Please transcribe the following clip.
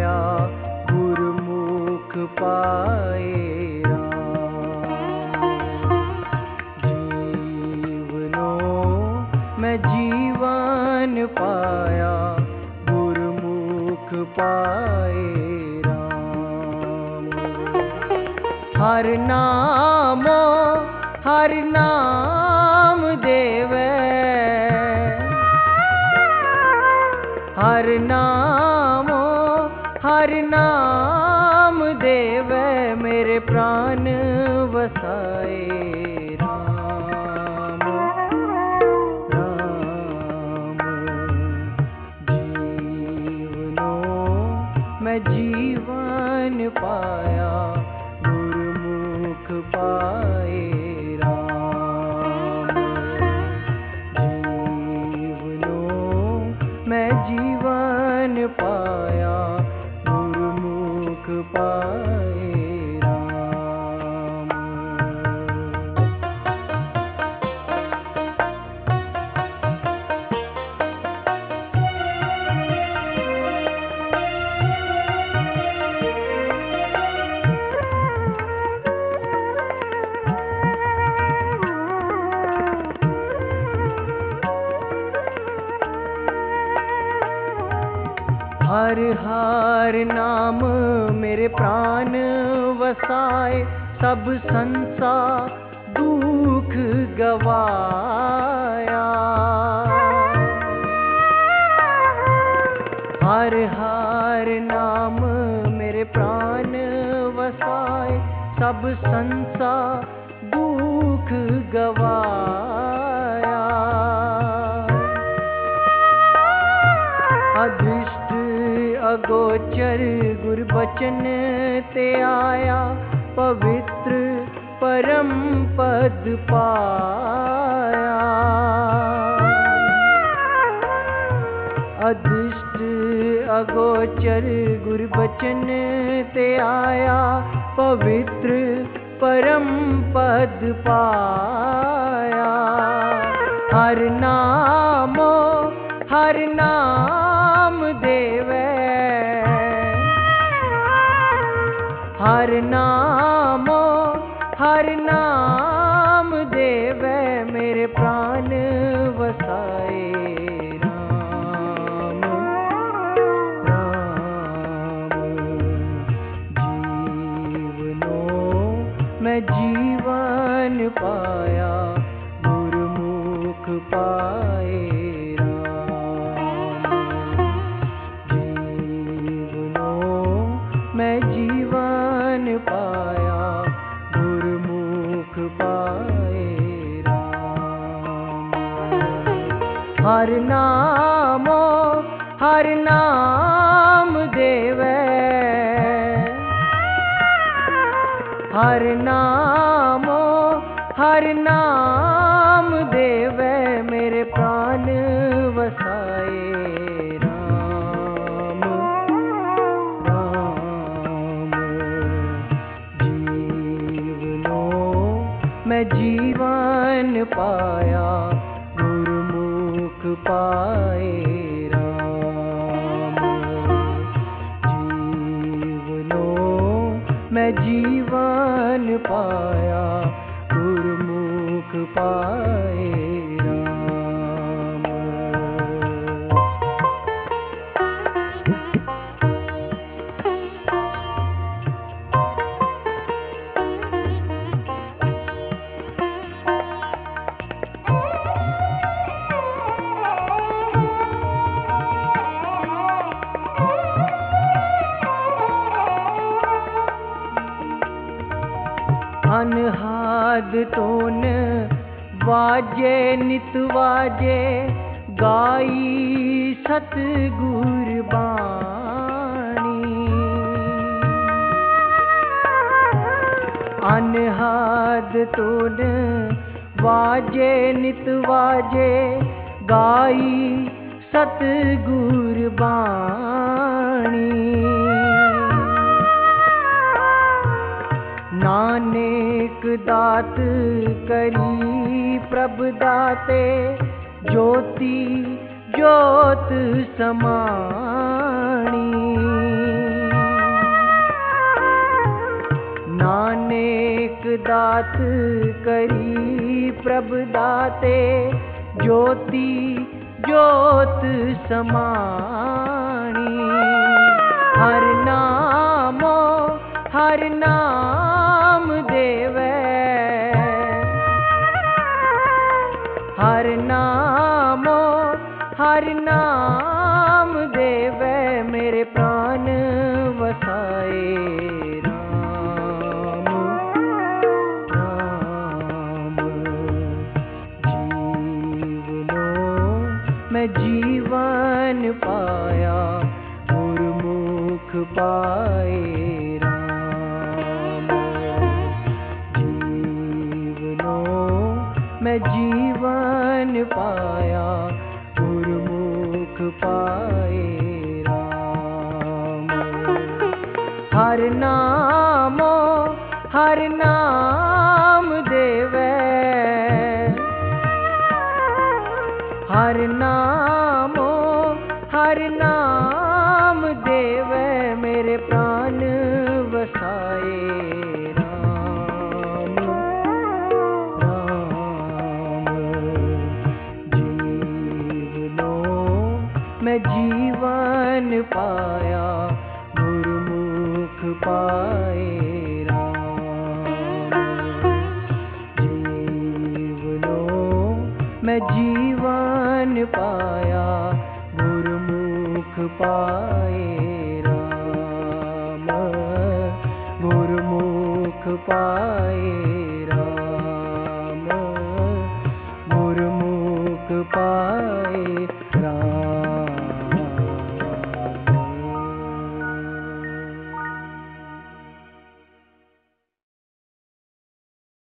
पाया, गुरमुख पाए राम। जीवनो मैं जीवन पाया, गुरमुख पाए राम। हर नामो हर नाम देवे, हर नामो हर नाम देवे, मेरे प्राण वसाए राम। राम जीवनो मैं जीवन पाया, गुरमुख पाए राम। जीवनो मैं जीवन पाया, गुरमुख पाए राम। हर हर नाम मेरे प्राण वसाए, सब संसार दुख गवाया। हर हर नाम मेरे प्राण वसाए, सब संसार दुख गवाया। अदृष्ट अगोचर गुरबचन ते आया, पवित्र परम पद पाया। अदृष्ट अगोचर गुरबचन ते आया, पवित्र परम पद पाया। हर नामो हर नाम देवे, हर नामो हर नाम देवे, मेरे प्राण वसाए राम। राम जीवनो मैं जीवन पाया, गुरमुख पाए राम। जीवनो मैं जीवन पाया, गुरमुख पाए राम। हर नामो हर नाम देवे, हर नामो हर नाम देवे, मेरे प्राण वसाए राम। राम जीवनो मैं जीवन पाया, गुरमुख पाए राम। जीवनो मैं जीवन पाया, गुरमुख पाए राम। अनहाद तोन वाजे नित वाजे, गाई सतगुर बाणी। अनहाद तोन वाजे नित वाजे, गाई सतगुर बाणी। नानक दात करी प्रभ दाते, ज्योति ज्योत समाणी। दात करी प्रभु दाते, ज्योति ज्योत समाणी। हर नाम देवे, हर नाम देवे, मेरे प्राण वसाए राम राम। जीवनो मैं जीवन पाया, गुरमुख पाए राम। जीवनो मैं जीवन पाया, गुरमुख पाए राम। हर नाम देवे, हर नाम देवे, मेरे प्राण वसाए राम राम। जीवनो मैं जीवन पाया, गुरमुख पाए राम। जीवनो मैं जीवन पाया, गुरमुख पाए राम, गुरमुख पाए